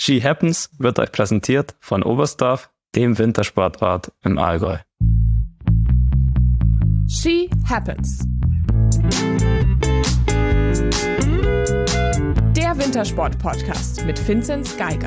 Ski Happens wird euch präsentiert von Oberstdorf, dem Wintersportort im Allgäu. Ski Happens. Der Wintersport-Podcast mit Vinzenz Geiger.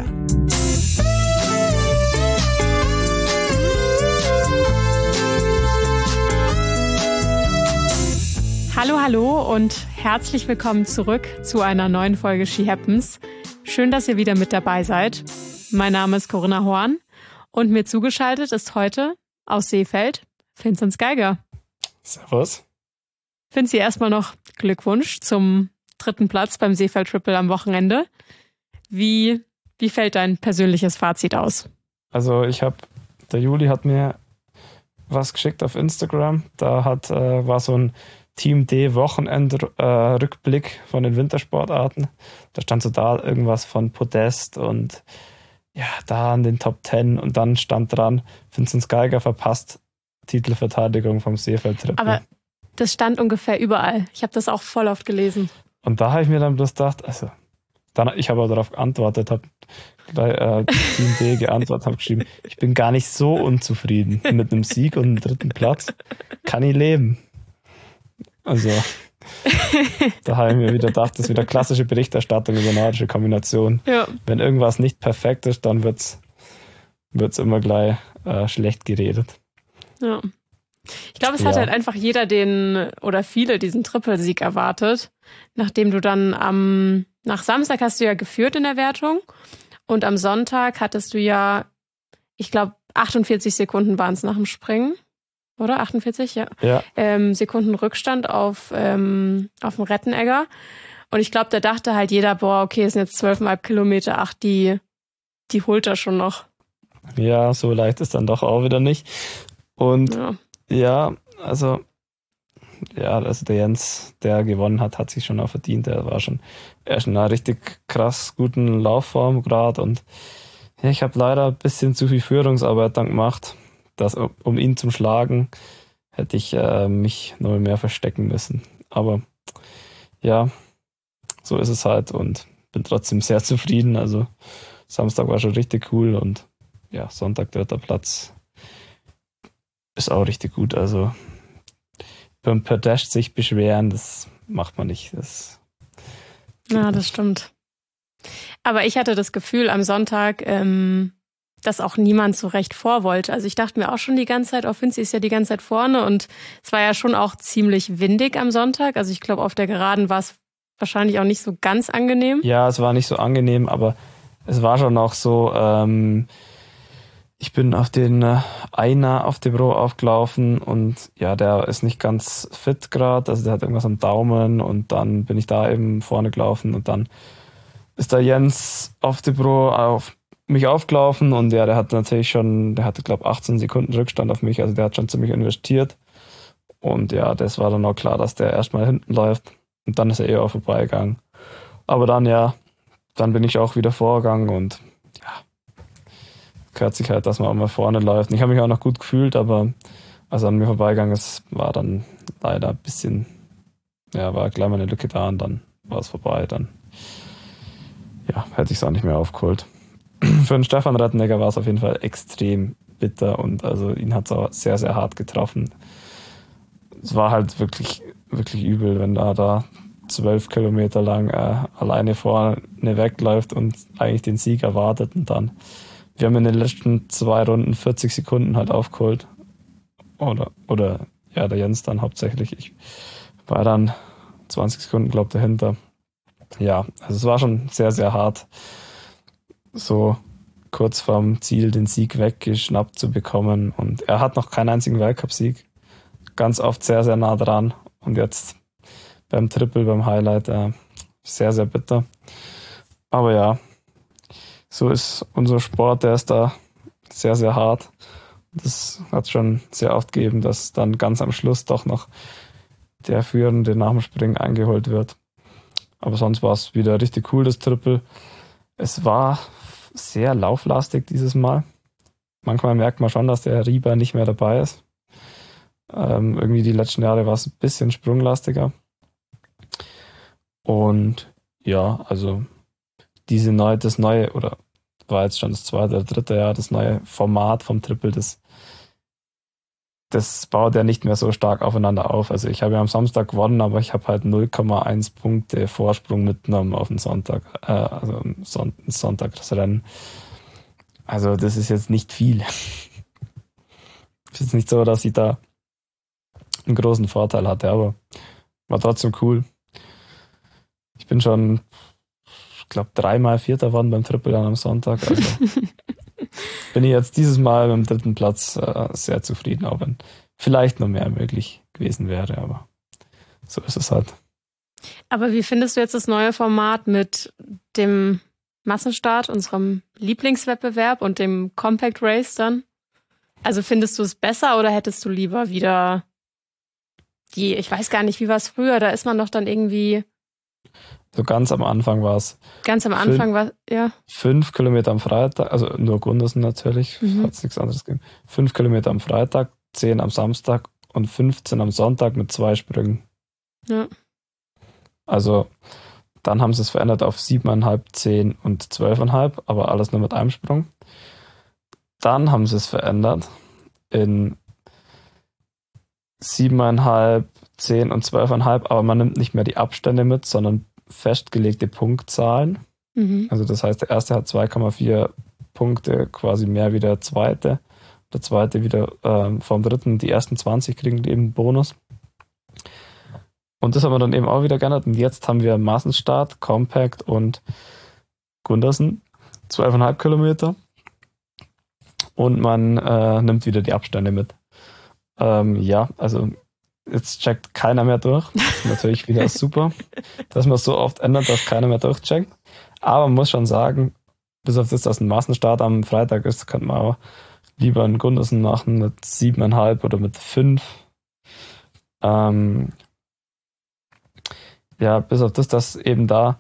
Hallo und herzlich willkommen zurück zu einer neuen Folge Ski Happens. Schön, dass ihr wieder mit dabei seid. Mein Name ist Corinna Horn und mir zugeschaltet ist heute aus Seefeld Vinzenz Geiger. Servus. Vinzi, erstmal noch Glückwunsch zum 3. Platz beim Seefeld Triple am Wochenende. Wie fällt dein persönliches Fazit aus? Also der Juli hat mir was geschickt auf Instagram. Da war so ein Team D Wochenend-Rückblick von den Wintersportarten. Da stand so da irgendwas von Podest und ja, da an den Top 10 und dann stand dran, Vinzenz Geiger verpasst Titelverteidigung vom Seefeld Triple. Aber das stand ungefähr überall. Ich habe das auch voll oft gelesen. Und da habe ich mir dann bloß gedacht, ich habe aber darauf geantwortet, habe Team D geantwortet, habe geschrieben, ich bin gar nicht so unzufrieden mit einem Sieg und einem 3. Platz. Kann ich leben. Also, da habe ich mir wieder gedacht, das ist wieder klassische Berichterstattung über nordische Kombination. Ja. Wenn irgendwas nicht perfekt ist, dann wird's immer gleich schlecht geredet. Ja. Ich glaube, es hat halt einfach jeder viele diesen Trippelsieg erwartet, nachdem du dann nach Samstag hast du ja geführt in der Wertung und am Sonntag hattest du ja, ich glaube, 48 Sekunden waren es nach dem Springen. Oder? 48? Ja. Sekunden Rückstand auf dem Rettenegger. Und ich glaube, da dachte halt jeder, okay, es sind jetzt 12,5 Kilometer, die holt er schon noch. Ja, so leicht ist dann doch auch wieder nicht. Und also der Jens, der gewonnen hat sich schon auch verdient. Er ist schon in einer richtig krass guten Laufform gerade. Und ja, ich habe leider ein bisschen zu viel Führungsarbeit dann gemacht. Um ihn zu schlagen, hätte ich mich noch mehr verstecken müssen. Aber ja, so ist es halt und bin trotzdem sehr zufrieden. Also Samstag war schon richtig cool und ja, Sonntag 3. Platz ist auch richtig gut. Also beim Podest sich beschweren, das macht man nicht. Das stimmt. Aber ich hatte das Gefühl am Sonntag, dass auch niemand so recht vor wollte. Also ich dachte mir auch schon die ganze Zeit, Vinzi ist ja die ganze Zeit vorne und es war ja schon auch ziemlich windig am Sonntag. Also ich glaube, auf der Geraden war es wahrscheinlich auch nicht so ganz angenehm. Ja, es war nicht so angenehm, aber es war schon auch so, ich bin auf den Einer auf dem Bro aufgelaufen und ja, der ist nicht ganz fit gerade, also der hat irgendwas am Daumen und dann bin ich da eben vorne gelaufen und dann ist der Jens auf dem Bro auf mich aufgelaufen und ja, der hatte glaube ich 18 Sekunden Rückstand auf mich, also der hat schon ziemlich investiert und ja, das war dann auch klar, dass der erstmal hinten läuft und dann ist er auch vorbeigegangen. Aber dann bin ich auch wieder vorgegangen und ja, gehört sich halt, dass man auch mal vorne läuft. Ich habe mich auch noch gut gefühlt, aber als er an mir vorbeigegangen ist, war dann leider ein bisschen, war gleich mal eine Lücke da und dann war es vorbei, dann hätte ich es auch nicht mehr aufgeholt. Für den Stefan Rettenegger war es auf jeden Fall extrem bitter und also ihn hat es auch sehr, sehr hart getroffen. Es war halt wirklich, wirklich übel, wenn da 12 Kilometer lang alleine vorne wegläuft und eigentlich den Sieg erwartet und dann, wir haben in den letzten 2 Runden 40 Sekunden halt aufgeholt. Oder der Jens dann hauptsächlich. Ich war dann 20 Sekunden, glaube ich, dahinter. Ja, also es war schon sehr, sehr hart, so kurz vorm Ziel den Sieg weggeschnappt zu bekommen. Und er hat noch keinen einzigen Weltcup-Sieg. Ganz oft sehr, sehr nah dran. Und jetzt beim Triple, beim Highlight, sehr, sehr bitter. Aber ja, so ist unser Sport, der ist da sehr, sehr hart. Das hat schon sehr oft gegeben, dass dann ganz am Schluss doch noch der Führende nach dem Springen eingeholt wird. Aber sonst war es wieder richtig cool, das Triple. Es war sehr lauflastig dieses Mal. Manchmal merkt man schon, dass der Rieber nicht mehr dabei ist. Irgendwie die letzten Jahre war es ein bisschen sprunglastiger. Und ja, also das neue oder war jetzt schon das 2. oder 3. Jahr, das neue Format vom Triple, das baut ja nicht mehr so stark aufeinander auf. Also ich habe ja am Samstag gewonnen, aber ich habe halt 0,1 Punkte Vorsprung mitgenommen auf den Sonntag, also am Sonntag das Rennen. Also das ist jetzt nicht viel. Es ist nicht so, dass ich da einen großen Vorteil hatte, aber war trotzdem cool. Ich bin schon, ich glaube, 3-mal Vierter geworden beim Triple dann am Sonntag. Also bin ich jetzt dieses Mal mit dem 3. Platz sehr zufrieden, auch wenn vielleicht noch mehr möglich gewesen wäre, aber so ist es halt. Aber wie findest du jetzt das neue Format mit dem Massenstart, unserem Lieblingswettbewerb und dem Compact Race dann? Also findest du es besser oder hättest du lieber wieder ich weiß gar nicht, wie war es früher, da ist man doch dann irgendwie... So ganz am Anfang war es. Ganz am Anfang war, ja. 5 Kilometer am Freitag, also nur Gundersen natürlich, hat es nichts anderes gegeben. 5 Kilometer am Freitag, 10 am Samstag und 15 am Sonntag mit 2 Sprüngen. Ja. Also dann haben sie es verändert auf 7,5, 10 und 12,5, aber alles nur mit einem Sprung. Dann haben sie es verändert in 7,5, 10 und 12,5, aber man nimmt nicht mehr die Abstände mit, sondern festgelegte Punktzahlen. Also das heißt, der erste hat 2,4 Punkte quasi mehr wie der zweite. Der zweite wieder vom dritten. Die ersten 20 kriegen eben einen Bonus. Und das haben wir dann eben auch wieder geändert. Und jetzt haben wir Massenstart, Compact und Gundersen. 12,5 Kilometer. Und man nimmt wieder die Abstände mit. Ja, also jetzt checkt keiner mehr durch. Natürlich wieder super, dass man es so oft ändert, dass keiner mehr durchcheckt. Aber man muss schon sagen, bis auf das, dass ein Massenstart am Freitag ist, könnte man auch lieber einen Gundersen machen mit 7,5 oder mit 5. Ja, bis auf das, dass eben da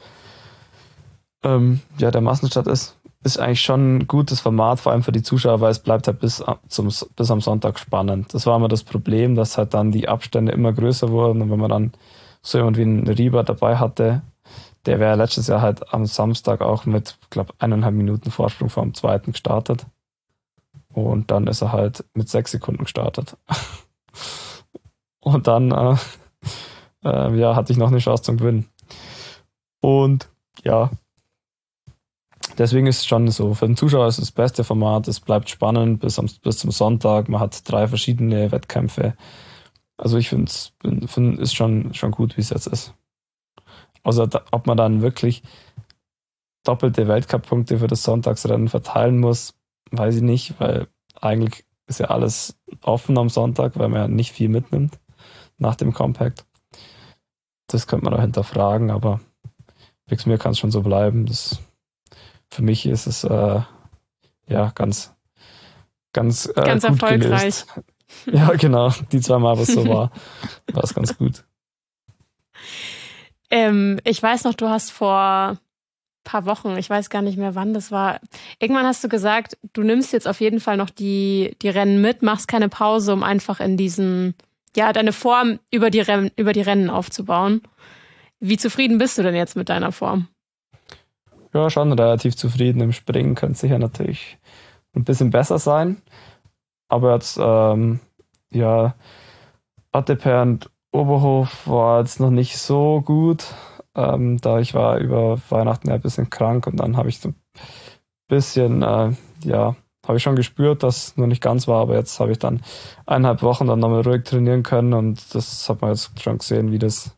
der Massenstart ist eigentlich schon ein gutes Format, vor allem für die Zuschauer, weil es bleibt halt bis am Sonntag spannend. Das war immer das Problem, dass halt dann die Abstände immer größer wurden und wenn man dann so jemand wie einen Rieber dabei hatte, der wäre letztes Jahr halt am Samstag auch mit, ich glaube, 1,5 Minuten Vorsprung vor dem zweiten gestartet und dann ist er halt mit 6 Sekunden gestartet. Und dann hatte ich noch eine Chance zum Gewinnen. Und ja, deswegen ist es schon so, für den Zuschauer ist es das beste Format, es bleibt spannend bis zum Sonntag, man hat 3 verschiedene Wettkämpfe. Also ich finde es schon gut, wie es jetzt ist. Also ob man dann wirklich doppelte Weltcup-Punkte für das Sonntagsrennen verteilen muss, weiß ich nicht, weil eigentlich ist ja alles offen am Sonntag, weil man ja nicht viel mitnimmt nach dem Compact. Das könnte man auch hinterfragen, aber wegen mir kann es schon so bleiben. Für mich ist es ganz gut erfolgreich. Gelöst. Ja, genau. Die 2 Mal, was so war es ganz gut. Ich weiß noch, du hast vor ein paar Wochen, ich weiß gar nicht mehr, wann das war, irgendwann hast du gesagt, du nimmst jetzt auf jeden Fall noch die Rennen mit, machst keine Pause, um einfach in deine Form über die Rennen aufzubauen. Wie zufrieden bist du denn jetzt mit deiner Form? Ja, schon relativ zufrieden. Im Springen könnte es sicher natürlich ein bisschen besser sein. Aber jetzt, Otteper und Oberhof war jetzt noch nicht so gut. Da ich war über Weihnachten ein bisschen krank und dann habe ich so ein bisschen, habe ich schon gespürt, dass es noch nicht ganz war, aber jetzt habe ich dann 1,5 Wochen dann nochmal ruhig trainieren können und das hat man jetzt schon gesehen, wie das,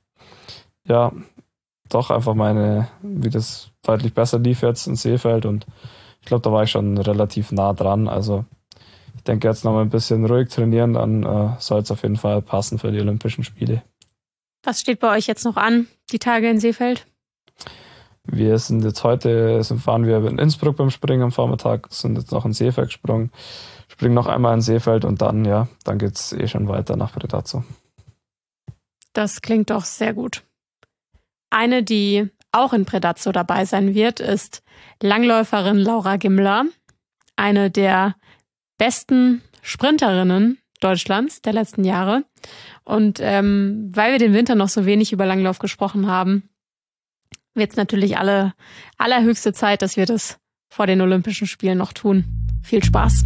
doch einfach wie das deutlich besser lief jetzt in Seefeld und ich glaube, da war ich schon relativ nah dran. Also ich denke jetzt noch mal ein bisschen ruhig trainieren, dann soll es auf jeden Fall passen für die Olympischen Spiele. Was steht bei euch jetzt noch an, die Tage in Seefeld? Wir sind jetzt fahren wir in Innsbruck beim Springen am Vormittag, sind jetzt noch in Seefeld gesprungen, springen noch einmal in Seefeld und dann geht es schon weiter nach Predazzo. Das klingt doch sehr gut. Eine, die auch in Predazzo dabei sein wird, ist Langläuferin Laura Gimler, eine der besten Sprinterinnen Deutschlands der letzten Jahre. Und weil wir den Winter noch so wenig über Langlauf gesprochen haben, wird es natürlich allerhöchste Zeit, dass wir das vor den Olympischen Spielen noch tun. Viel Spaß!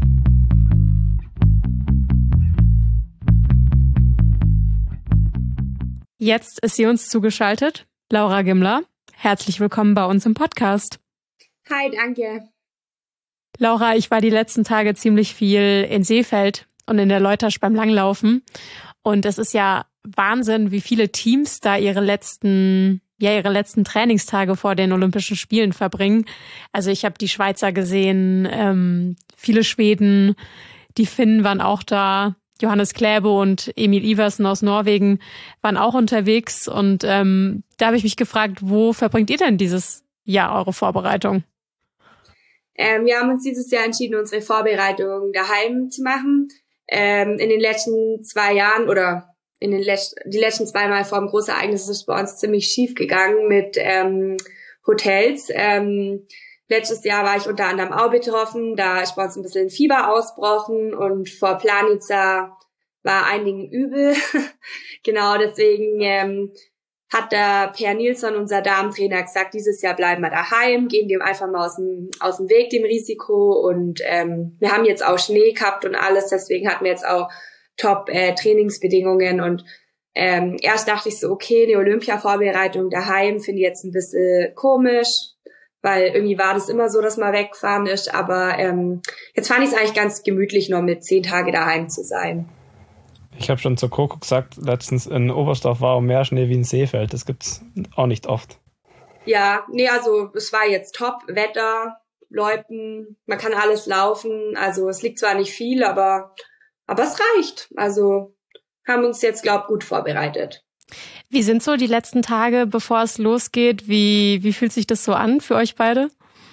Jetzt ist sie uns zugeschaltet, Laura Gimler. Herzlich willkommen bei uns im Podcast. Hi, danke. Laura, ich war die letzten Tage ziemlich viel in Seefeld und in der Leutasch beim Langlaufen. Und es ist ja Wahnsinn, wie viele Teams da ihre letzten Trainingstage vor den Olympischen Spielen verbringen. Also ich habe die Schweizer gesehen, viele Schweden, die Finnen waren auch da. Johannes Kläbo und Emil Iversen aus Norwegen waren auch unterwegs. Und da habe ich mich gefragt, wo verbringt ihr denn dieses Jahr eure Vorbereitung? Wir haben uns dieses Jahr entschieden, unsere Vorbereitung daheim zu machen. In den letzten 2 Jahren oder die letzten 2 Mal vor dem Großereignis ist es bei uns ziemlich schief gegangen mit Hotels. Letztes Jahr war ich unter anderem auch betroffen, da ist bei uns ein bisschen Fieber ausgebrochen und vor Planica war einigen übel. Genau, deswegen hat der Per Nilsson, unser Damentrainer, gesagt, dieses Jahr bleiben wir daheim, gehen dem einfach mal aus dem Weg, dem Risiko. Und wir haben jetzt auch Schnee gehabt und alles, deswegen hatten wir jetzt auch Top-Trainingsbedingungen. Und erst dachte ich so, okay, die Olympia-Vorbereitung daheim finde ich jetzt ein bisschen komisch, weil irgendwie war das immer so, dass man weggefahren ist. Aber jetzt fand ich es eigentlich ganz gemütlich, noch mit 10 Tage daheim zu sein. Ich habe schon zur Coco gesagt, letztens in Oberstdorf war auch mehr Schnee wie in Seefeld. Das gibt's auch nicht oft. Ja, nee, also es war jetzt top, Wetter, Leuten, man kann alles laufen. Also es liegt zwar nicht viel, aber es reicht. Also haben uns jetzt, gut vorbereitet. Wie sind so die letzten Tage, bevor es losgeht? Wie fühlt sich das so an für euch beide?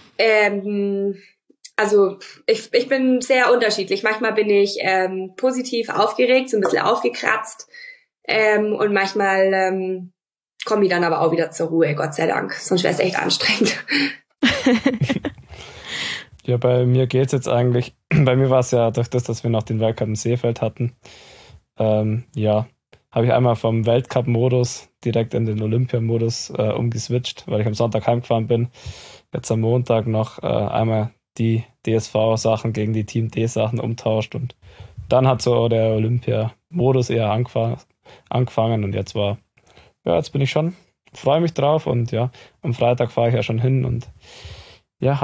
Also ich bin sehr unterschiedlich. Manchmal bin ich positiv aufgeregt, so ein bisschen aufgekratzt. Und manchmal komme ich dann aber auch wieder zur Ruhe, Gott sei Dank. Sonst wäre es echt anstrengend. Ja, bei mir geht's jetzt eigentlich. Bei mir war es ja durch das, dass wir noch den Weltcup in Seefeld hatten. Habe ich einmal vom Weltcup-Modus direkt in den Olympia-Modus umgeswitcht, weil ich am Sonntag heimgefahren bin. Jetzt am Montag noch einmal die DSV-Sachen gegen die Team D-Sachen umtauscht und dann hat so der Olympia-Modus eher angefangen und jetzt bin ich schon, freue mich drauf und ja, am Freitag fahre ich ja schon hin und ja,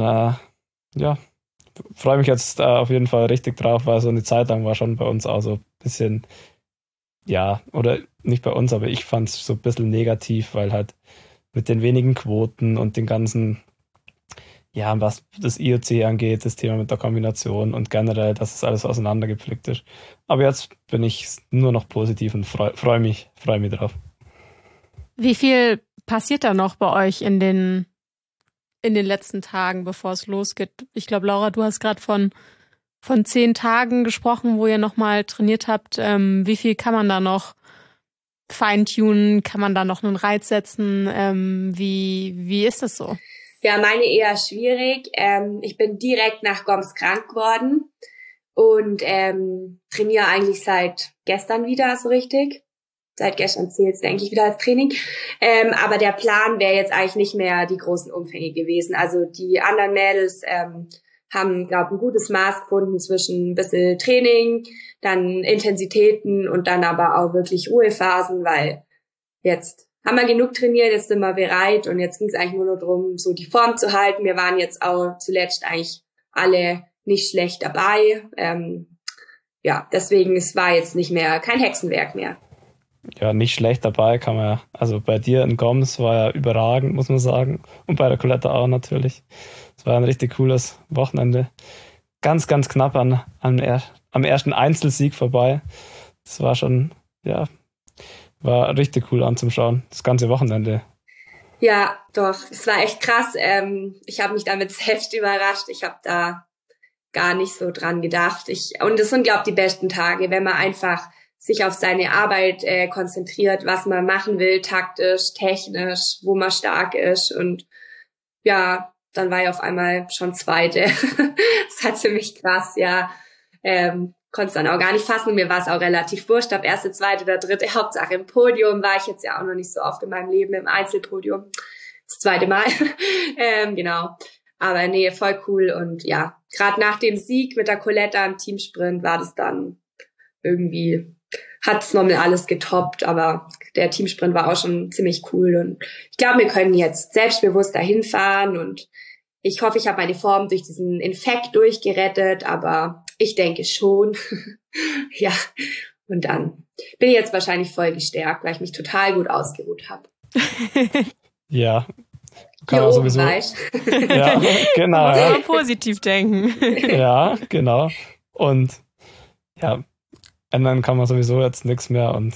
freue mich jetzt auf jeden Fall richtig drauf, weil so eine Zeit lang war schon bei uns auch so ein bisschen, ja, oder nicht bei uns, aber ich fand es so ein bisschen negativ, weil halt mit den wenigen Quoten und den ganzen, ja, was das IOC angeht, das Thema mit der Kombination und generell, dass es alles auseinandergepflückt ist. Aber jetzt bin ich nur noch positiv und freue mich drauf. Wie viel passiert da noch bei euch in den letzten Tagen, bevor es losgeht? Ich glaube, Laura, du hast gerade von 10 Tagen gesprochen, wo ihr nochmal trainiert habt. Wie viel kann man da noch feintunen? Kann man da noch einen Reiz setzen? Wie ist das so? Ja, meine eher schwierig. Ich bin direkt nach Goms krank geworden und trainiere eigentlich seit gestern wieder so richtig. Seit gestern zählt es, denke ich, wieder als Training. Aber der Plan wäre jetzt eigentlich nicht mehr die großen Umfänge gewesen. Also die anderen Mädels haben, glaube ich, ein gutes Maß gefunden zwischen ein bisschen Training, dann Intensitäten und dann aber auch wirklich Ruhephasen, weil jetzt haben wir genug trainiert, jetzt sind wir bereit und jetzt ging es eigentlich nur noch darum, so die Form zu halten. Wir waren jetzt auch zuletzt eigentlich alle nicht schlecht dabei. Deswegen, es war jetzt nicht mehr, kein Hexenwerk mehr. Ja, nicht schlecht dabei kann man ja. Also bei dir in Goms war ja überragend, muss man sagen. Und bei der Coletta auch natürlich. Es war ein richtig cooles Wochenende. Ganz, ganz knapp am ersten Einzelsieg vorbei. Das war schon, ja, war richtig cool anzuschauen, das ganze Wochenende. Ja, doch, es war echt krass. Ich habe mich damit selbst überrascht. Ich habe da gar nicht so dran gedacht. Und das sind, glaube ich, die besten Tage, wenn man einfach sich auf seine Arbeit konzentriert, was man machen will, taktisch, technisch, wo man stark ist. Und ja, dann war ich auf einmal schon Zweite. Das war ziemlich krass, ja. Konnte es dann auch gar nicht fassen. Und mir war es auch relativ wurscht, ob erste, zweite oder dritte. Hauptsache im Podium war ich jetzt ja auch noch nicht so oft in meinem Leben im Einzelpodium. Das zweite Mal. Genau. Aber nee, voll cool. Und ja, gerade nach dem Sieg mit der Coletta im Teamsprint war das dann irgendwie, hat's nochmal alles getoppt, aber der Teamsprint war auch schon ziemlich cool. Und ich glaube, wir können jetzt selbstbewusst dahin fahren und ich hoffe, ich habe meine Form durch diesen Infekt durchgerettet, aber ich denke schon. Ja, und dann bin ich jetzt wahrscheinlich voll gestärkt, weil ich mich total gut ausgeruht habe. Ja, kann man sowieso. Ja, genau. Muss man positiv denken. Ja, genau. Und ja, ändern kann man sowieso jetzt nichts mehr und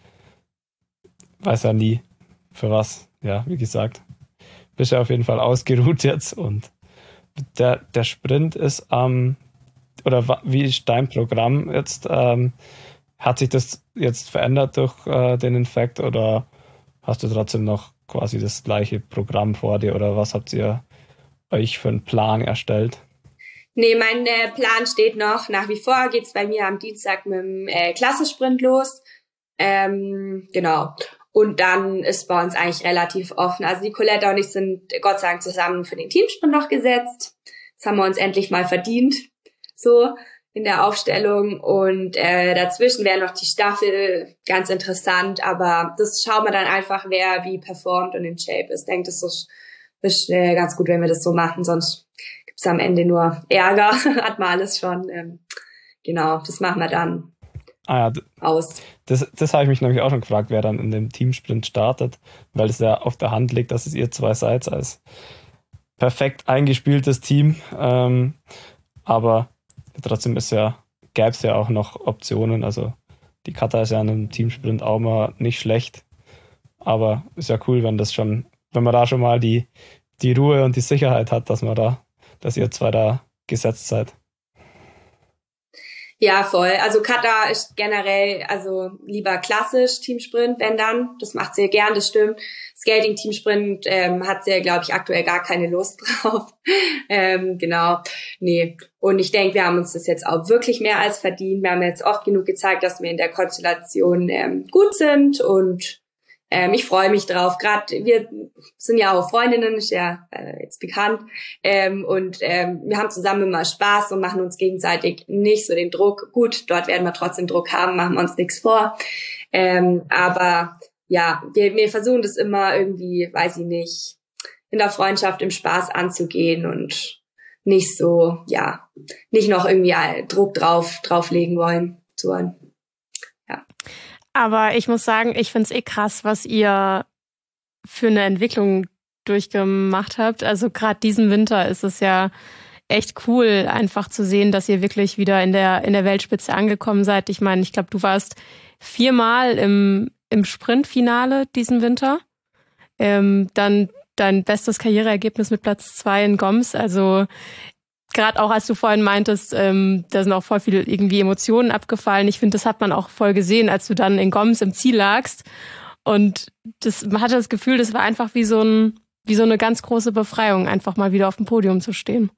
weiß ja nie, für was. Ja, wie gesagt. Bist ja auf jeden Fall ausgeruht jetzt und der Sprint ist oder wie ist dein Programm jetzt? Hat sich das jetzt verändert durch den Infekt oder hast du trotzdem noch quasi das gleiche Programm vor dir oder was habt ihr euch für einen Plan erstellt? Nee, mein Plan steht noch. Nach wie vor geht's bei mir am Dienstag mit dem Klassensprint los. Genau. Und dann ist bei uns eigentlich relativ offen. Also die Coletta und ich sind Gott sei Dank zusammen für den Teamsprint noch gesetzt. Das haben wir uns endlich mal verdient. So in der Aufstellung. Und dazwischen wäre noch die Staffel ganz interessant. Aber das schauen wir dann einfach, wer wie performt und in Shape ist. Ich denke, das ist ganz gut, wenn wir das so machen. Sonst gibt's am Ende nur Ärger. Hat man alles schon. Genau, das machen wir dann. Aus. Das habe ich mich nämlich auch schon gefragt, wer dann in dem Teamsprint startet, weil es ja auf der Hand liegt, dass es ihr zwei seid als perfekt eingespieltes Team. Aber trotzdem gäbe es ja auch noch Optionen. Also die Kata ist ja in einem Teamsprint auch mal nicht schlecht. Aber ist ja cool, wenn man da schon mal die Ruhe und die Sicherheit hat, dass ihr zwei da gesetzt seid. Ja, voll. Also Kata ist generell lieber klassisch Teamsprint, wenn dann. Das macht sie gern, das stimmt. Skating Teamsprint hat sie, glaube ich, aktuell gar keine Lust drauf. Genau. Nee. Und ich denke, wir haben uns das jetzt auch wirklich mehr als verdient. Wir haben jetzt oft genug gezeigt, dass wir in der Konstellation gut sind und ich freue mich drauf. Gerade wir sind ja auch Freundinnen, ist ja jetzt bekannt. Und wir haben zusammen immer Spaß und machen uns gegenseitig nicht so den Druck. Gut, dort werden wir trotzdem Druck haben, machen wir uns nichts vor. Aber ja, wir versuchen das immer irgendwie, weiß ich nicht, in der Freundschaft, im Spaß anzugehen und nicht so, ja, nicht noch irgendwie Druck drauflegen wollen. Ja. Aber ich muss sagen, ich find's krass, was ihr für eine Entwicklung durchgemacht habt. Also gerade diesen Winter ist es ja echt cool, einfach zu sehen, dass ihr wirklich wieder in der Weltspitze angekommen seid. Ich meine, ich glaube, du warst 4-mal im Sprintfinale diesen Winter. Dann dein bestes Karriereergebnis mit Platz 2 in Goms. Also gerade auch, als du vorhin meintest, da sind auch voll viele irgendwie Emotionen abgefallen. Ich finde, das hat man auch voll gesehen, als du dann in Goms im Ziel lagst. Und man hatte das Gefühl, das war einfach wie so eine ganz große Befreiung, einfach mal wieder auf dem Podium zu stehen.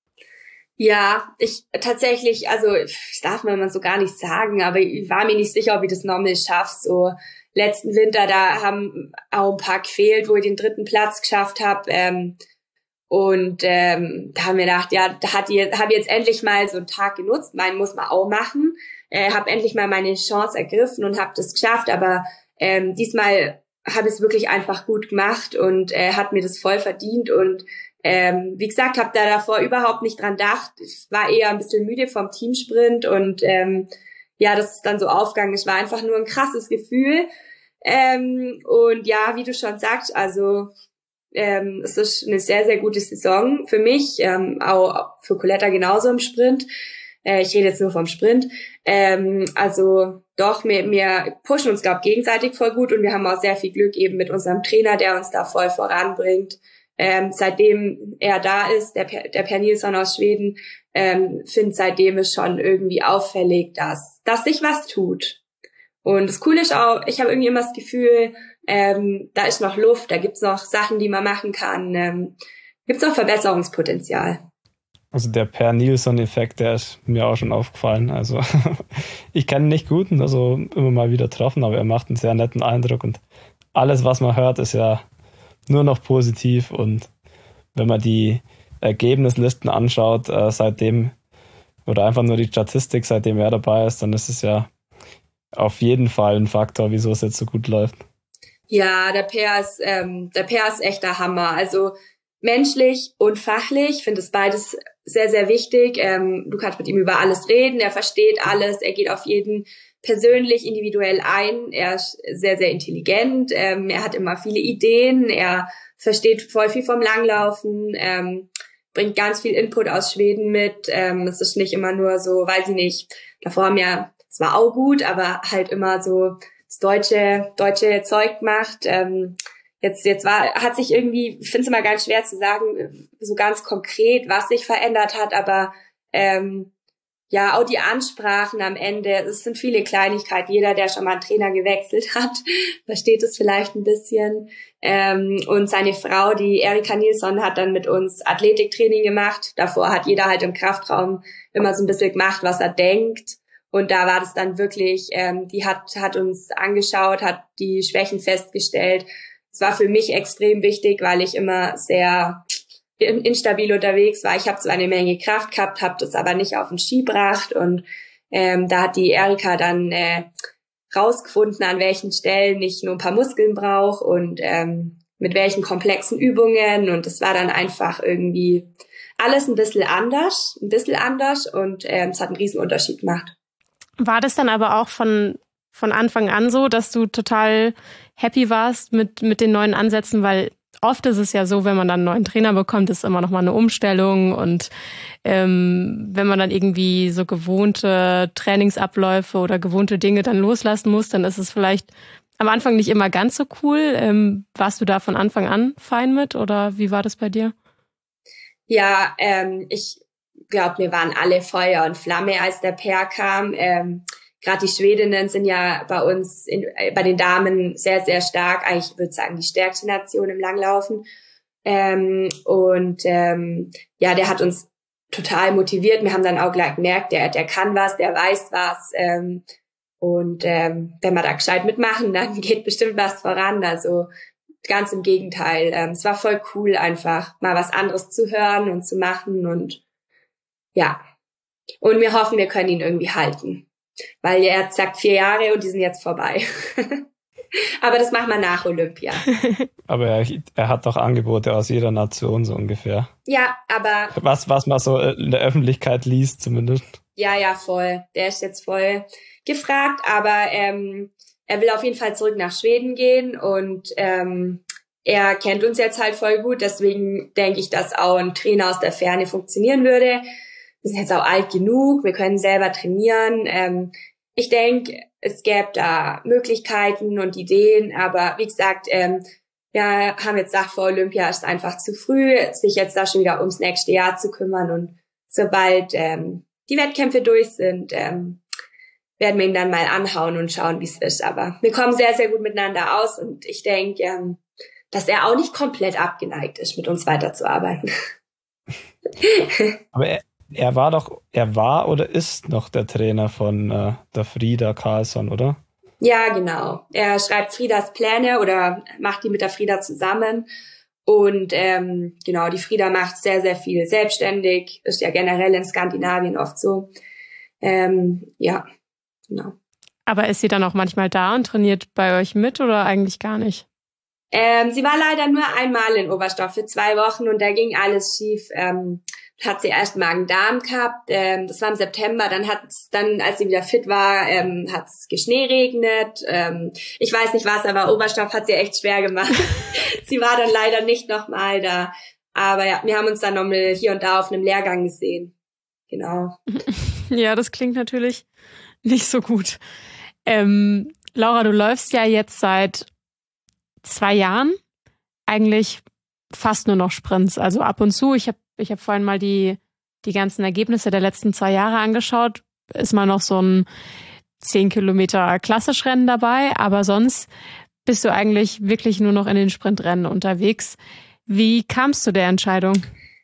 Ja, ich tatsächlich, also das darf man immer so gar nicht sagen, aber ich war mir nicht sicher, ob ich das nochmal schaffe. So letzten Winter, da haben auch ein paar gefehlt, wo ich den 3. Platz geschafft habe. Und da haben wir gedacht, ja, habe ich jetzt endlich mal so einen Tag genutzt. Meinen muss man auch machen. Habe endlich mal meine Chance ergriffen und habe das geschafft. Aber diesmal habe ich es wirklich einfach gut gemacht und hat mir das voll verdient. Und wie gesagt, habe da davor überhaupt nicht dran gedacht. Ich war eher ein bisschen müde vom Teamsprint und ja, das ist dann so aufgegangen. Es war einfach nur ein krasses Gefühl. Und ja, wie du schon sagst, also es ist eine sehr, sehr gute Saison für mich, auch für Coletta genauso im Sprint. Ich rede jetzt nur vom Sprint. Also doch, wir pushen uns, glaube ich, gegenseitig voll gut und wir haben auch sehr viel Glück eben mit unserem Trainer, der uns da voll voranbringt. Seitdem er da ist, der Per Nilsson aus Schweden, finde seitdem ist schon irgendwie auffällig, dass sich was tut. Und das Coole ist auch, ich habe irgendwie immer das Gefühl, da ist noch Luft, da gibt's noch Sachen, die man machen kann, gibt's noch Verbesserungspotenzial. Also der Per Nilsson-Effekt, der ist mir auch schon aufgefallen. Also ich kenne ihn nicht gut, also immer mal wieder getroffen, aber er macht einen sehr netten Eindruck und alles, was man hört, ist ja nur noch positiv und wenn man die Ergebnislisten anschaut, seitdem, oder einfach nur die Statistik, seitdem er dabei ist, dann ist es ja auf jeden Fall ein Faktor, wieso es jetzt so gut läuft. Ja, der Per ist echt der Hammer. Also menschlich und fachlich, ich finde es beides sehr, sehr wichtig. Du kannst mit ihm über alles reden, er versteht alles, er geht auf jeden persönlich, individuell ein. Er ist sehr, sehr intelligent, er hat immer viele Ideen, er versteht voll viel vom Langlaufen, bringt ganz viel Input aus Schweden mit. Es ist nicht immer nur so, weiß ich nicht, davor haben ja, es war auch gut, aber halt immer so das deutsche Zeug macht. Hat sich irgendwie, ich finde es immer ganz schwer zu sagen, so ganz konkret, was sich verändert hat, aber auch die Ansprachen am Ende, es sind viele Kleinigkeiten. Jeder, der schon mal einen Trainer gewechselt hat, versteht es vielleicht ein bisschen. Und seine Frau, die Erika Nilsson, hat dann mit uns Athletiktraining gemacht. Davor hat jeder halt im Kraftraum immer so ein bisschen gemacht, was er denkt. Und da war das dann wirklich, die hat uns angeschaut, hat die Schwächen festgestellt. Es war für mich extrem wichtig, weil ich immer sehr instabil unterwegs war. Ich habe zwar eine Menge Kraft gehabt, habe das aber nicht auf den Ski gebracht. Und da hat die Erika dann rausgefunden, an welchen Stellen ich nur ein paar Muskeln brauche und mit welchen komplexen Übungen. Und das war dann einfach irgendwie alles ein bisschen anders und es hat einen riesen Unterschied gemacht. War das dann aber auch von Anfang an so, dass du total happy warst mit den neuen Ansätzen? Weil oft ist es ja so, wenn man dann einen neuen Trainer bekommt, ist immer noch mal eine Umstellung. Und wenn man dann irgendwie so gewohnte Trainingsabläufe oder gewohnte Dinge dann loslassen muss, dann ist es vielleicht am Anfang nicht immer ganz so cool. Warst du da von Anfang an fein mit oder wie war das bei dir? Ja, ich glaube, wir waren alle Feuer und Flamme, als der Per kam. Gerade die Schwedinnen sind ja bei uns bei den Damen sehr, sehr stark. Eigentlich würde ich sagen, die stärkste Nation im Langlaufen. Der hat uns total motiviert. Wir haben dann auch gleich gemerkt, der kann was, der weiß was. Wenn wir da gescheit mitmachen, dann geht bestimmt was voran. Also ganz im Gegenteil. Es war voll cool, einfach mal was anderes zu hören und zu machen. Und ja, und wir hoffen, wir können ihn irgendwie halten. Weil er sagt 4 Jahre und die sind jetzt vorbei. Aber das machen wir nach Olympia. Aber er hat doch Angebote aus jeder Nation so ungefähr. Ja, aber... Was man so in der Öffentlichkeit liest zumindest. Ja, voll. Der ist jetzt voll gefragt, aber er will auf jeden Fall zurück nach Schweden gehen und er kennt uns jetzt halt voll gut. Deswegen denke ich, dass auch ein Trainer aus der Ferne funktionieren würde. Wir sind jetzt auch alt genug, wir können selber trainieren. Ich denke, es gäbe da Möglichkeiten und Ideen, aber wie gesagt, wir haben jetzt gesagt, vor Olympia ist einfach zu früh, sich jetzt da schon wieder ums nächste Jahr zu kümmern. Und sobald die Wettkämpfe durch sind, werden wir ihn dann mal anhauen und schauen, wie es ist. Aber wir kommen sehr, sehr gut miteinander aus und ich denke, dass er auch nicht komplett abgeneigt ist, mit uns weiterzuarbeiten. Aber er war oder ist noch der Trainer von der Frida Karlsson, oder? Ja, genau. Er schreibt Fridas Pläne oder macht die mit der Frida zusammen. Und die Frida macht sehr, sehr viel selbstständig. Ist ja generell in Skandinavien oft so. Genau. Aber ist sie dann auch manchmal da und trainiert bei euch mit oder eigentlich gar nicht? Sie war leider nur einmal in Oberstdorf für 2 Wochen und da ging alles schief. Hat sie erst Magen-Darm gehabt, das war im September, dann als sie wieder fit war, hat's geschneeregnet, ich weiß nicht was, aber Oberstdorf hat sie echt schwer gemacht. Sie war dann leider nicht nochmal da, aber ja, wir haben uns dann nochmal hier und da auf einem Lehrgang gesehen. Genau. Ja, das klingt natürlich nicht so gut. Laura, du läufst ja jetzt seit 2 Jahren eigentlich fast nur noch Sprints, also ab und zu, ich habe vorhin mal die ganzen Ergebnisse der letzten 2 Jahre angeschaut. Ist mal noch so ein 10 Kilometer Klassischrennen dabei, aber sonst bist du eigentlich wirklich nur noch in den Sprintrennen unterwegs. Wie kamst du der Entscheidung?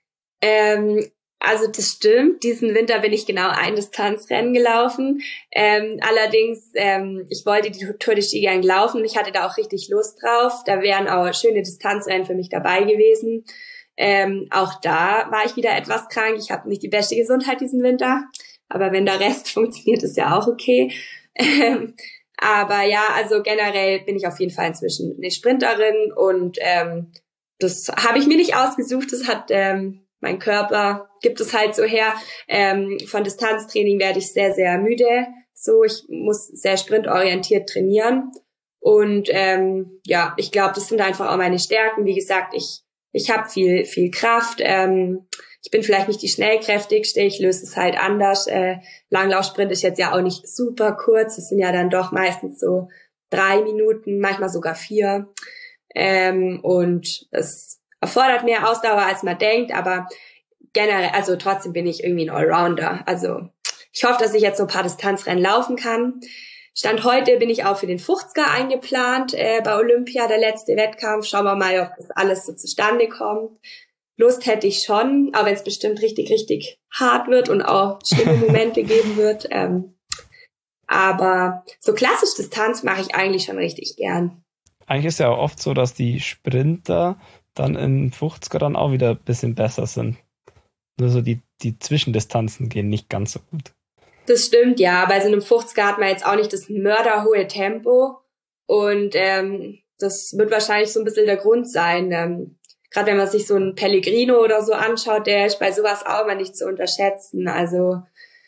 Also das stimmt. Diesen Winter bin ich genau ein Distanzrennen gelaufen. Allerdings, ich wollte die Tour de Ski gern laufen. Ich hatte da auch richtig Lust drauf. Da wären auch schöne Distanzrennen für mich dabei gewesen. Auch da war ich wieder etwas krank. Ich habe nicht die beste Gesundheit diesen Winter, aber wenn der Rest funktioniert, ist ja auch okay. Aber ja, also generell bin ich auf jeden Fall inzwischen eine Sprinterin und das habe ich mir nicht ausgesucht. Das hat mein Körper, gibt es halt so her. Von Distanztraining werde ich sehr, sehr müde. So, ich muss sehr sprintorientiert trainieren. Und ja, ich glaube, das sind einfach auch meine Stärken. Wie gesagt, ich habe viel Kraft. Ich bin vielleicht nicht die schnellkräftigste, ich löse es halt anders. Langlaufsprint ist jetzt ja auch nicht super kurz. Es sind ja dann doch meistens so 3 Minuten, manchmal sogar 4. Und es erfordert mehr Ausdauer, als man denkt, aber generell, also trotzdem bin ich irgendwie ein Allrounder. Also ich hoffe, dass ich jetzt so ein paar Distanzrennen laufen kann. Stand heute bin ich auch für den 50er eingeplant bei Olympia, der letzte Wettkampf. Schauen wir mal, ob das alles so zustande kommt. Lust hätte ich schon, aber wenn es bestimmt richtig, richtig hart wird und auch schlimme Momente geben wird. Aber so klassisch Distanz mache ich eigentlich schon richtig gern. Eigentlich ist ja auch oft so, dass die Sprinter dann in 50er dann auch wieder ein bisschen besser sind. Nur so die Zwischendistanzen gehen nicht ganz so gut. Das stimmt, ja. Bei so einem 50er hat man jetzt auch nicht das mörderhohe Tempo. Und das wird wahrscheinlich so ein bisschen der Grund sein. Gerade wenn man sich so einen Pellegrino oder so anschaut, der ist bei sowas auch immer nicht zu unterschätzen. Also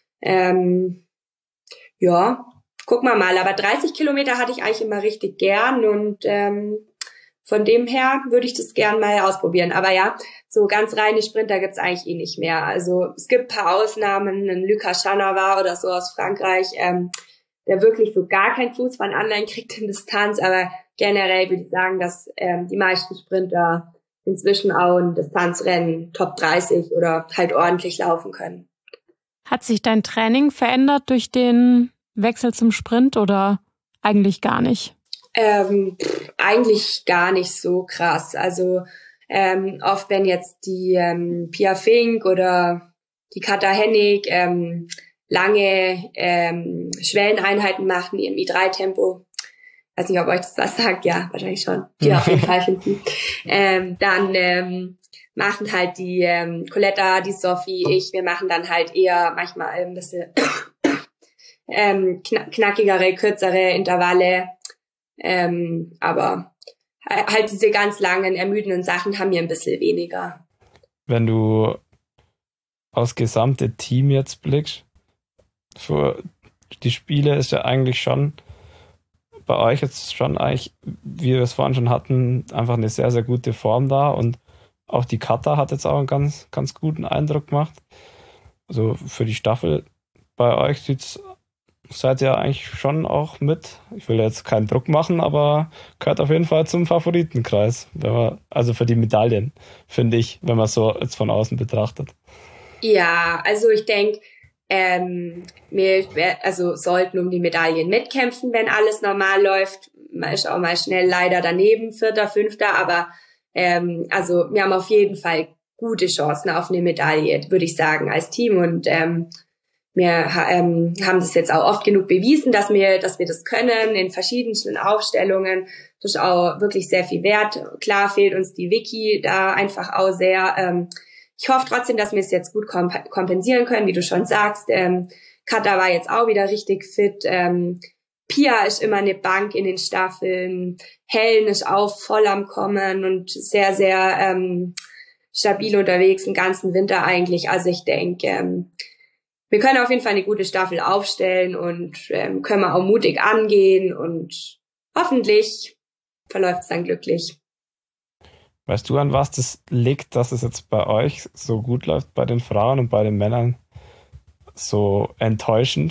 ja, gucken wir mal. Aber 30 Kilometer hatte ich eigentlich immer richtig gern und von dem her würde ich das gern mal ausprobieren. Aber ja, so ganz reine Sprinter gibt's eigentlich eh nicht mehr. Also es gibt ein paar Ausnahmen, ein Lucas Chanava oder so aus Frankreich, der wirklich so gar kein Fußball online kriegt in Distanz. Aber generell würde ich sagen, dass die meisten Sprinter inzwischen auch ein Distanzrennen Top 30 oder halt ordentlich laufen können. Hat sich dein Training verändert durch den Wechsel zum Sprint oder eigentlich gar nicht? Eigentlich gar nicht so krass. Also oft wenn jetzt die Pia Fink oder die Katha Hennig lange Schwelleneinheiten machen im I3-Tempo, weiß nicht, ob euch das was sagt, ja, wahrscheinlich schon. Ja, auf jeden Fall finden sie. Dann machen halt die Coletta, die Sophie, wir machen dann halt eher manchmal ein bisschen knackigere, kürzere Intervalle. Aber halt diese ganz langen, ermüdenden Sachen haben wir ein bisschen weniger. Wenn du aufs gesamte Team jetzt blickst, für die Spiele ist ja eigentlich schon bei euch jetzt schon eigentlich, wie wir es vorhin schon hatten, einfach eine sehr, sehr gute Form da und auch die Katha hat jetzt auch einen ganz, ganz guten Eindruck gemacht. Also für die Staffel bei euch seid ihr eigentlich schon auch mit, ich will jetzt keinen Druck machen, aber gehört auf jeden Fall zum Favoritenkreis, also für die Medaillen, finde ich, wenn man so jetzt von außen betrachtet. Ja, also ich denke, wir sollten um die Medaillen mitkämpfen, wenn alles normal läuft. Man ist auch mal schnell leider daneben, 4., 5., aber also wir haben auf jeden Fall gute Chancen auf eine Medaille, würde ich sagen, als Team und wir haben das jetzt auch oft genug bewiesen, dass wir das können in verschiedensten Aufstellungen. Das ist auch wirklich sehr viel wert. Klar fehlt uns die Vicky da einfach auch sehr. Ich hoffe trotzdem, dass wir es jetzt gut kompensieren können, wie du schon sagst. Katha war jetzt auch wieder richtig fit. Pia ist immer eine Bank in den Staffeln. Helen ist auch voll am Kommen und sehr, sehr stabil unterwegs den ganzen Winter eigentlich. Also ich denke, wir können auf jeden Fall eine gute Staffel aufstellen und können wir auch mutig angehen und hoffentlich verläuft es dann glücklich. Weißt du, an was das liegt, dass es jetzt bei euch so gut läuft, bei den Frauen und bei den Männern so enttäuschend?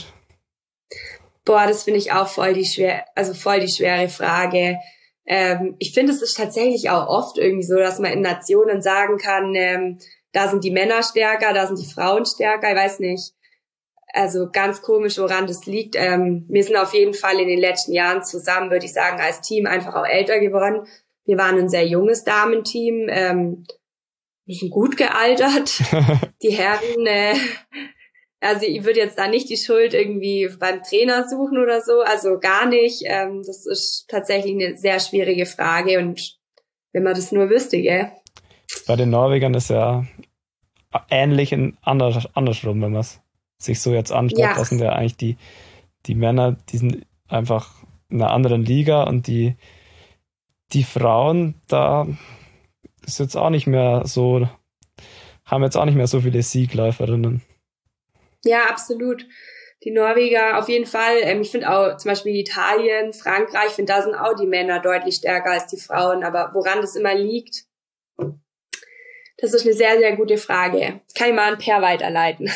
Boah, das finde ich auch voll die schwere Frage. Ich finde, es ist tatsächlich auch oft irgendwie so, dass man in Nationen sagen kann, da sind die Männer stärker, da sind die Frauen stärker, ich weiß nicht. Also ganz komisch, woran das liegt. Wir sind auf jeden Fall in den letzten Jahren zusammen, würde ich sagen, als Team einfach auch älter geworden. Wir waren ein sehr junges Damenteam, wir sind gut gealtert. Die Herren, also ich würde jetzt da nicht die Schuld irgendwie beim Trainer suchen oder so, also gar nicht. Das ist tatsächlich eine sehr schwierige Frage und wenn man das nur wüsste, gell? Bei den Norwegern ist ja ähnlich andersrum, wenn man es sich so jetzt anschaut. Ja. Das sind ja eigentlich die Männer, die sind einfach in einer anderen Liga und die Frauen, da ist jetzt auch nicht mehr so, haben jetzt auch nicht mehr so viele Siegläuferinnen. Ja, absolut. Die Norweger auf jeden Fall. Ich finde auch zum Beispiel Italien, Frankreich, ich finde, da sind auch die Männer deutlich stärker als die Frauen. Aber woran das immer liegt, das ist eine sehr, sehr gute Frage. Kann ich mal ein Pair weiterleiten.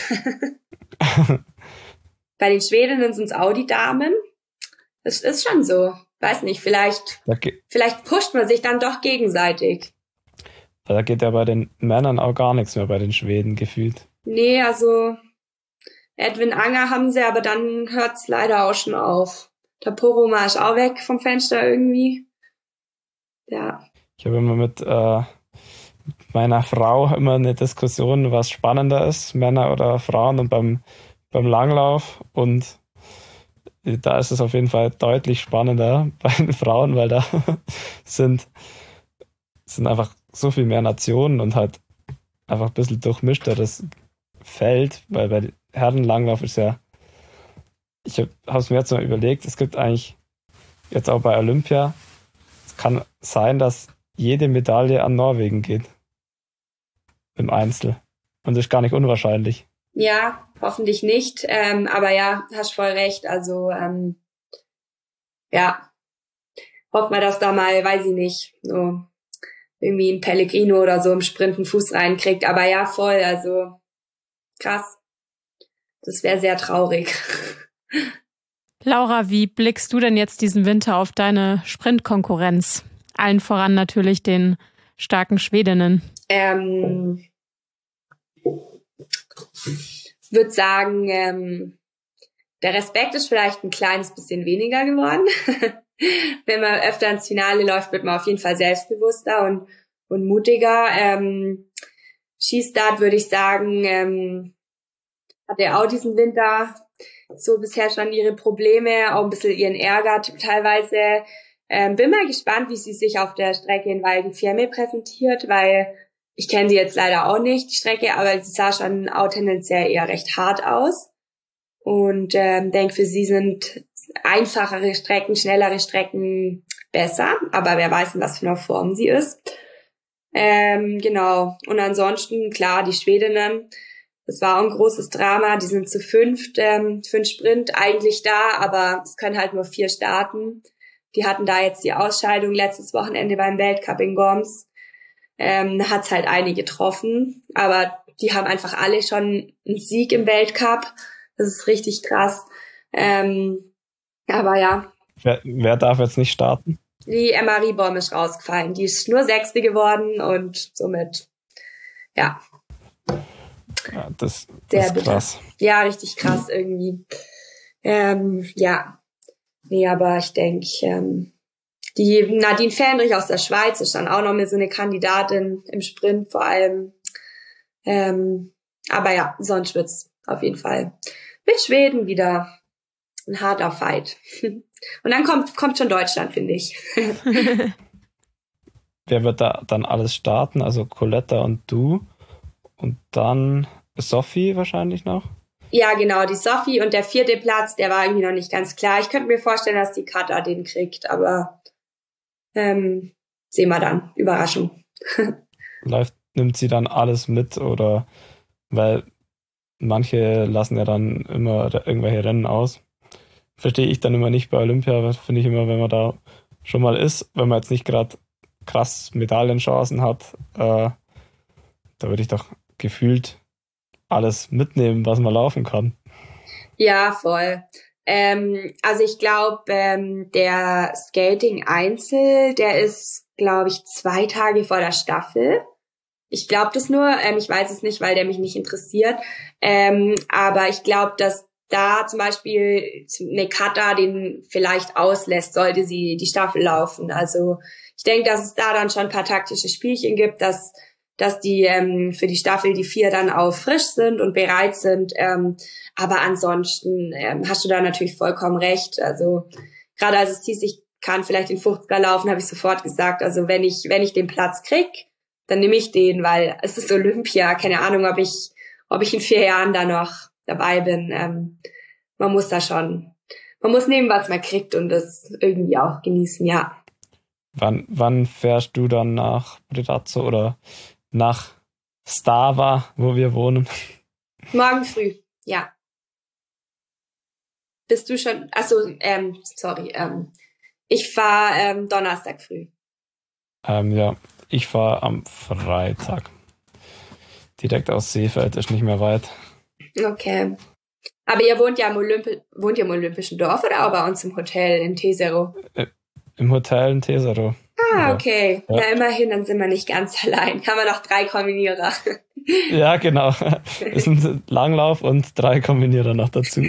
Bei den Schwedinnen sind es auch die Damen. Das ist schon so. Weiß nicht, vielleicht pusht man sich dann doch gegenseitig. Da geht ja bei den Männern auch gar nichts mehr bei den Schweden gefühlt. Nee, also Edwin Anger haben sie, aber dann hört's leider auch schon auf. Der Poroma ist auch weg vom Fenster irgendwie. Ja. Ich habe immer mit meiner Frau immer eine Diskussion, was spannender ist, Männer oder Frauen, und beim Langlauf, und da ist es auf jeden Fall deutlich spannender bei den Frauen, weil da sind einfach so viel mehr Nationen und halt einfach ein bisschen durchmischter das Feld, weil bei Herrenlanglauf ist ja, ich habe es mir jetzt mal überlegt, es gibt eigentlich jetzt auch bei Olympia, es kann sein, dass jede Medaille an Norwegen geht. Im Einzel. Und das ist gar nicht unwahrscheinlich. Ja, hoffentlich nicht. Aber ja, hast voll recht. Also ja, hoffen wir, dass da mal, weiß ich nicht, so irgendwie ein Pellegrino oder so im Sprint einen Fuß reinkriegt. Aber ja, voll, also krass. Das wäre sehr traurig. Laura, wie blickst du denn jetzt diesen Winter auf deine Sprintkonkurrenz? Allen voran natürlich den starken Schwedinnen. Ich würde sagen, der Respekt ist vielleicht ein kleines bisschen weniger geworden. Wenn man öfter ins Finale läuft, wird man auf jeden Fall selbstbewusster und mutiger. Skistart würde ich sagen, hatte auch diesen Winter so bisher schon ihre Probleme, auch ein bisschen ihren Ärger teilweise. Bin mal gespannt, wie sie sich auf der Strecke in Val di Fiemme präsentiert, weil ich kenne sie jetzt leider auch nicht, die Strecke, aber sie sah schon auch tendenziell eher recht hart aus. Und denke, für sie sind einfachere Strecken, schnellere Strecken besser. Aber wer weiß, in was für einer Form sie ist. Genau. Und ansonsten, klar, die Schwedinnen, das war auch ein großes Drama. Die sind zu fünft für den Sprint eigentlich da, aber es können halt nur 4 starten. Die hatten da jetzt die Ausscheidung letztes Wochenende beim Weltcup in Goms. Hat's halt einige getroffen, aber die haben einfach alle schon einen Sieg im Weltcup. Das ist richtig krass. Aber ja. Wer darf jetzt nicht starten? Die Emma Riebaum ist rausgefallen. Die ist nur 6. geworden und somit, ja. Ja, das ist krass. Ja, richtig krass irgendwie. Ja. Nee, aber ich denke, die Nadine Fähnrich aus der Schweiz ist dann auch noch mal so eine Kandidatin im Sprint vor allem. Aber ja, sonst wird's auf jeden Fall mit Schweden wieder ein harter Fight. Und dann kommt schon Deutschland, finde ich. Wer wird da dann alles starten? Also Coletta und du. Und dann Sophie wahrscheinlich noch? Ja, genau, die Sophie, und der 4. Platz, der war irgendwie noch nicht ganz klar. Ich könnte mir vorstellen, dass die Kata den kriegt, aber sehen wir dann. Überraschung. Nimmt sie dann alles mit, oder weil manche lassen ja dann immer irgendwelche Rennen aus. Verstehe ich dann immer nicht bei Olympia, finde ich immer, wenn man da schon mal ist, wenn man jetzt nicht gerade krass Medaillenchancen hat, da würde ich doch gefühlt alles mitnehmen, was man laufen kann. Ja, voll. Also ich glaube, der Skating-Einzel, der ist, glaube ich, 2 Tage vor der Staffel. Ich glaube das nur, ich weiß es nicht, weil der mich nicht interessiert. Aber ich glaube, dass da zum Beispiel eine Kata den vielleicht auslässt, sollte sie die Staffel laufen. Also ich denke, dass es da dann schon ein paar taktische Spielchen gibt, dass die für die Staffel die 4 dann auch frisch sind und bereit sind. Aber ansonsten hast du da natürlich vollkommen recht. Also gerade als es hieß, ich kann vielleicht den 50er laufen, habe ich sofort gesagt, also wenn ich den Platz krieg, nehme ich den, weil es ist Olympia. Keine Ahnung, ob ich in 4 Jahren da noch dabei bin. Man muss nehmen, was man kriegt und das irgendwie auch genießen, ja. Wann fährst du dann nach Predazzo oder nach Stava, wo wir wohnen? Morgen früh, ja. Bist du schon, ich fahre Donnerstag früh. Ja, ich fahre am Freitag. Direkt aus Seefeld, ist nicht mehr weit. Okay. Aber ihr wohnt ja im Olympischen Dorf oder auch bei uns im Hotel in Tesero? Im Hotel in Tesero. Ah, okay. Ja. Na, immerhin, dann sind wir nicht ganz allein. Haben wir noch 3 Kombinierer. Ja, genau. Es sind Langlauf und 3 Kombinierer noch dazu.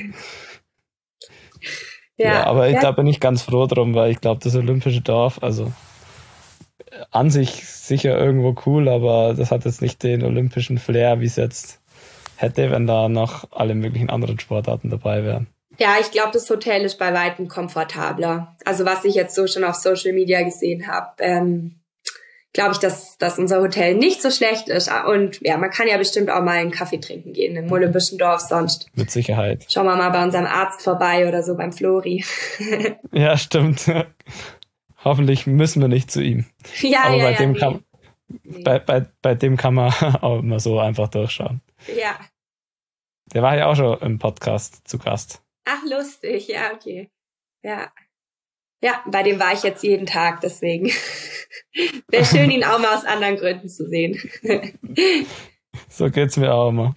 Ja, aber da bin ich ganz froh drum, weil ich glaube, das Olympische Dorf, also an sich sicher irgendwo cool, aber das hat jetzt nicht den olympischen Flair, wie es jetzt hätte, wenn da noch alle möglichen anderen Sportarten dabei wären. Ja, ich glaube, das Hotel ist bei weitem komfortabler. Also was ich jetzt so schon auf Social Media gesehen habe, glaube ich, dass unser Hotel nicht so schlecht ist. Und ja, man kann ja bestimmt auch mal einen Kaffee trinken gehen im Olympischen Dorf sonst. Mit Sicherheit. Schauen wir mal bei unserem Arzt vorbei oder so beim Flori. Ja, stimmt. Hoffentlich müssen wir nicht zu ihm. Ja, aber ja, bei dem kann man auch immer so einfach durchschauen. Ja. Der war ja auch schon im Podcast zu Gast. Ach, lustig. Ja, okay. Ja. Ja, bei dem war ich jetzt jeden Tag, deswegen wäre schön, ihn auch mal aus anderen Gründen zu sehen. So geht's mir auch immer.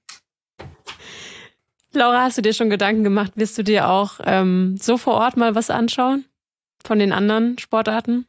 Laura, hast du dir schon Gedanken gemacht? Wirst du dir auch so vor Ort mal was anschauen von den anderen Sportarten?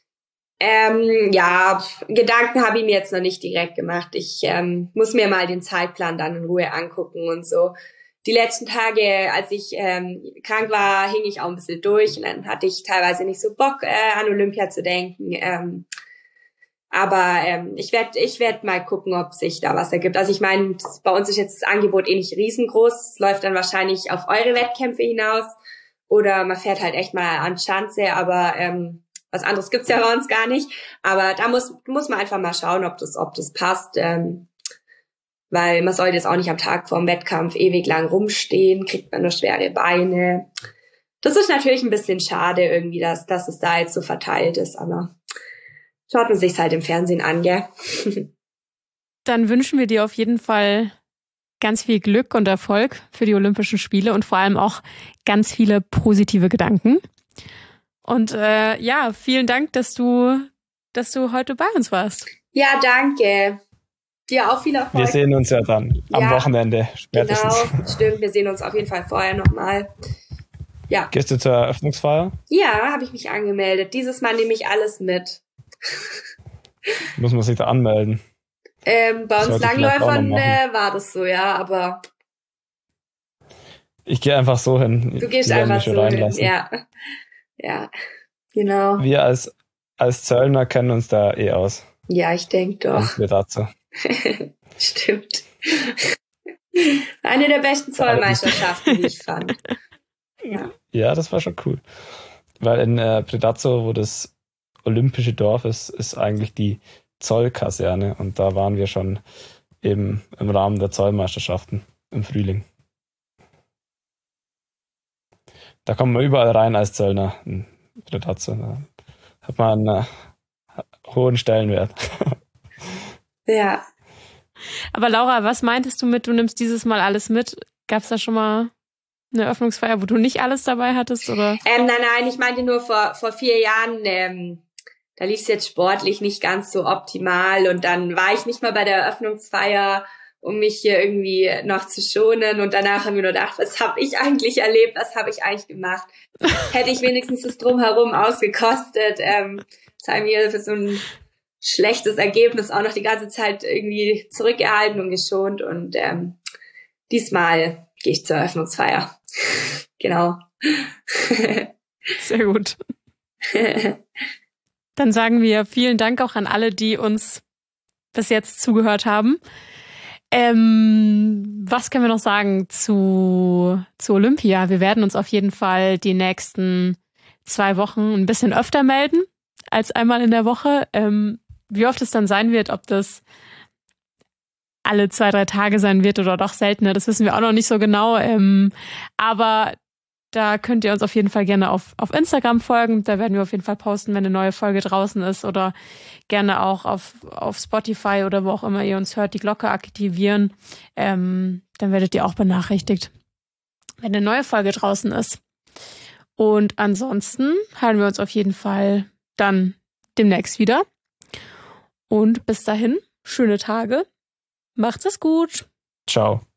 Ja, Gedanken habe ich mir jetzt noch nicht direkt gemacht. Ich muss mir mal den Zeitplan dann in Ruhe angucken und so. Die letzten Tage, als ich krank war, hing ich auch ein bisschen durch und dann hatte ich teilweise nicht so Bock, an Olympia zu denken. Aber ich werd mal gucken, ob sich da was ergibt. Also ich meine, bei uns ist jetzt das Angebot eh nicht riesengroß. Es läuft dann wahrscheinlich auf eure Wettkämpfe hinaus. Oder man fährt halt echt mal an Schanze, aber was anderes gibt's ja bei uns gar nicht. Aber da muss man einfach mal schauen, ob das passt. Weil man sollte jetzt auch nicht am Tag vor dem Wettkampf ewig lang rumstehen, kriegt man nur schwere Beine. Das ist natürlich ein bisschen schade irgendwie, dass es da jetzt so verteilt ist, aber schaut man sich's halt im Fernsehen an, gell? Dann wünschen wir dir auf jeden Fall ganz viel Glück und Erfolg für die Olympischen Spiele und vor allem auch ganz viele positive Gedanken. Und ja, vielen Dank, dass du heute bei uns warst. Ja, danke. Dir auch viel Erfolg. Wir sehen uns ja dann am Wochenende spätestens. Genau, stimmt. Wir sehen uns auf jeden Fall vorher nochmal. Ja. Gehst du zur Eröffnungsfeier? Ja, habe ich mich angemeldet. Dieses Mal nehme ich alles mit. Muss man sich da anmelden? Bei uns Langläufern war das so, ja, aber ich gehe einfach so hin. Du gehst einfach so hin, ja. Ja, genau. Wir als Zöllner kennen uns da eh aus. Ja, ich denke doch. Wir dazu. Stimmt. Eine der besten Zollmeisterschaften, die ich fand. Ja, das war schon cool. Weil in Predazzo, wo das Olympische Dorf ist eigentlich die Zollkaserne und da waren wir schon eben im Rahmen der Zollmeisterschaften im Frühling. Da kommt man überall rein als Zöllner in Predazzo. Da hat man einen hohen Stellenwert. Ja. Aber Laura, was meintest du mit, du nimmst dieses Mal alles mit? Gab es da schon mal eine Eröffnungsfeier, wo du nicht alles dabei hattest? Oder? Nein, ich meinte nur vor 4 Jahren, da lief es jetzt sportlich nicht ganz so optimal und dann war ich nicht mal bei der Eröffnungsfeier, um mich hier irgendwie noch zu schonen und danach haben wir nur gedacht, was habe ich eigentlich erlebt, was habe ich eigentlich gemacht? Hätte ich wenigstens das Drumherum ausgekostet, das haben wir für so ein schlechtes Ergebnis auch noch die ganze Zeit irgendwie zurückgehalten und geschont und diesmal gehe ich zur Eröffnungsfeier. Genau. Sehr gut. Dann sagen wir vielen Dank auch an alle, die uns bis jetzt zugehört haben. Was können wir noch sagen zu Olympia? Wir werden uns auf jeden Fall die nächsten 2 Wochen ein bisschen öfter melden als einmal in der Woche. wie oft es dann sein wird, ob das alle 2-3 Tage sein wird oder doch seltener, das wissen wir auch noch nicht so genau. Aber da könnt ihr uns auf jeden Fall gerne auf Instagram folgen. Da werden wir auf jeden Fall posten, wenn eine neue Folge draußen ist, oder gerne auch auf Spotify oder wo auch immer ihr uns hört, die Glocke aktivieren. Dann werdet ihr auch benachrichtigt, wenn eine neue Folge draußen ist. Und ansonsten hören wir uns auf jeden Fall dann demnächst wieder. Und bis dahin, schöne Tage. Macht's es gut. Ciao.